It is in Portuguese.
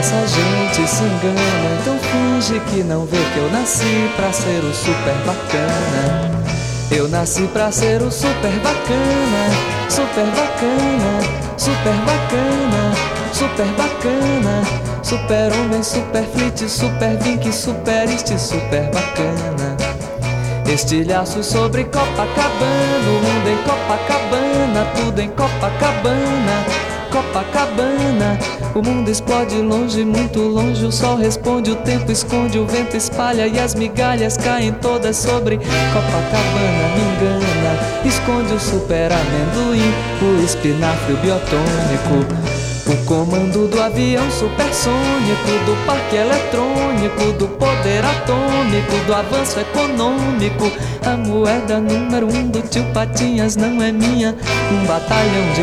essa gente se engana, então finge que não vê que eu nasci pra ser o super bacana. Eu nasci pra ser o super bacana, super bacana, super bacana, super bacana, super homem, super flit, super vink, super este, super bacana. Estilhaços sobre Copacabana, o mundo em Copacabana, tudo em Copacabana, Copacabana. O mundo explode longe, muito longe, o sol responde, o tempo esconde, o vento espalha e as migalhas caem todas sobre Copacabana. Me engana, esconde o super amendoim, o espinafre, o biotônico, o comando do avião supersônico, do parque eletrônico, do poder atômico, do avanço econômico. A moeda número 1 do tio Patinhas não é minha, um batalhão de